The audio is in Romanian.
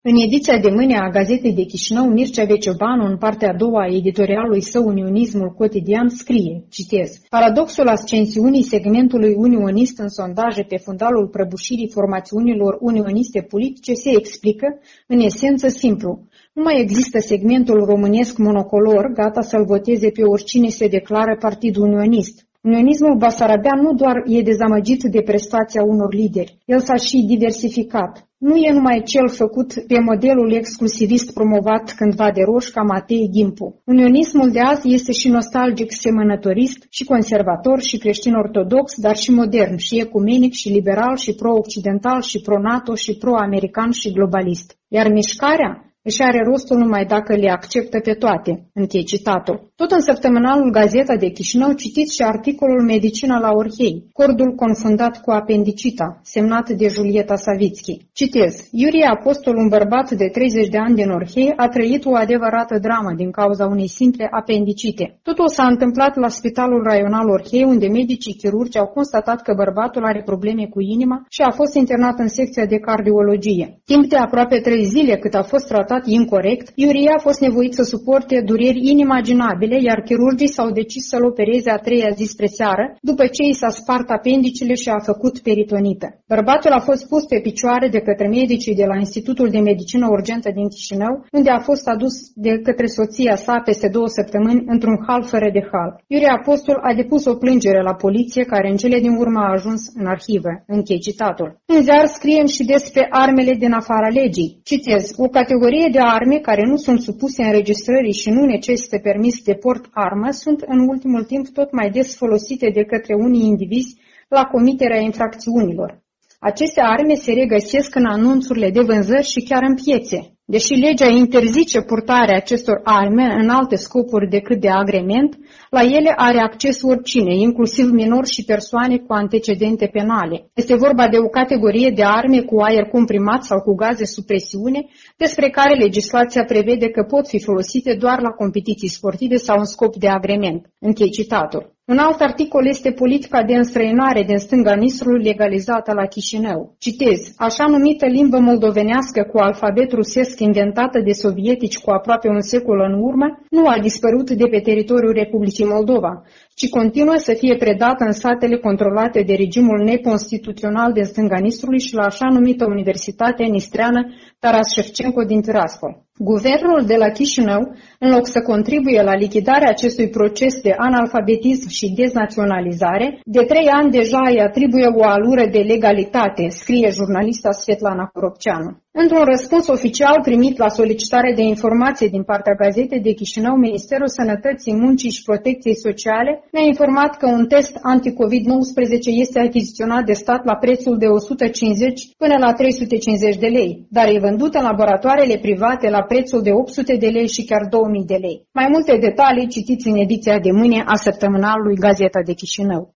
În ediția de mâine a Gazetei de Chișinău, Mircea Veciobanu, în partea a doua a editorialului său Unionismul cotidian, scrie, citez, paradoxul ascensiunii segmentului unionist în sondaje pe fundalul prăbușirii formațiunilor unioniste politice se explică, în esență, simplu. Nu mai există segmentul românesc monocolor, gata să-l voteze pe oricine se declară partid unionist. Unionismul basarabean nu doar e dezamăgit de prestația unor lideri, el s-a și diversificat. Nu e numai cel făcut pe modelul exclusivist promovat cândva de Roșca, Matei, Ghimpu. Unionismul de azi este și nostalgic semănătorist, și conservator, și creștin-ortodox, dar și modern, și ecumenic, și liberal, și pro-occidental, și pro-NATO, și pro-american, și globalist. Iar mișcarea își are rostul numai dacă le acceptă pe toate. Închei citatul. Tot în săptămânalul Gazeta de Chișinău citiți și articolul Medicina la Orhei, cordul confundat cu apendicita, semnat de Julieta Savitski. Citez. Iurie Apostol, un bărbat de 30 de ani din Orhei, a trăit o adevărată dramă din cauza unei simple apendicite. Totul s-a întâmplat la Spitalul Raional Orhei, unde medicii chirurgi au constatat că bărbatul are probleme cu inima și a fost internat în secția de cardiologie. Timp de aproape 3 zile cât a fost tratat incorect, Iurie a fost nevoit să suporte dureri inimaginabile, iar chirurgii s-au decis să-l opereze a 3-a zi spre seară, după ce i s-a spart apendicile și a făcut peritonită. Bărbatul a fost pus pe picioare de către medicii de la Institutul de Medicină Urgentă din Chișinău, unde a fost adus de către soția sa peste 2 săptămâni într-un hal fără de hal. Iurie Apostol a depus o plângere la poliție, care în cele din urmă a ajuns în arhivă. Închei citatul. În ziar scriem și despre armele din afara legii. Citez, o categorie de arme care nu sunt supuse înregistrării și nu necesită permis de port armă sunt în ultimul timp tot mai des folosite de către unii indivizi la comiterea infracțiunilor. Aceste arme se regăsesc în anunțurile de vânzări și chiar în piețe. Deși legea interzice purtarea acestor arme în alte scopuri decât de agrement, la ele are acces oricine, inclusiv minori și persoane cu antecedente penale. Este vorba de o categorie de arme cu aer comprimat sau cu gaze sub presiune, despre care legislația prevede că pot fi folosite doar la competiții sportive sau în scop de agrement. Închei citatul. Un alt articol este politica de înstrăinare din stânga Nistrului legalizată la Chișinău. Citez, așa numită limbă moldovenească cu alfabet rusesc inventată de sovietici cu aproape un secol în urmă, nu a dispărut de pe teritoriul Republicii Moldova, ci continuă să fie predată în satele controlate de regimul neconstituțional din stânga Nistrului și la așa numită Universitatea Nistreană Taras Șefcenco din Tiraspol. Guvernul de la Chișinău, în loc să contribuie la lichidarea acestui proces de analfabetism și deznaționalizare, de 3 ani deja îi atribuie o alură de legalitate, scrie jurnalista Svetlana Coropceanu. Într-un răspuns oficial primit la solicitare de informație din partea Gazetei de Chișinău, Ministerul Sănătății, Muncii și Protecției Sociale ne-a informat că un test anti-COVID-19 este achiziționat de stat la prețul de 150 până la 350 de lei, dar e vândut în laboratoarele private la prețul de 800 de lei și chiar 2000 de lei. Mai multe detalii citiți în ediția de mâine a săptămânalului Gazeta de Chișinău.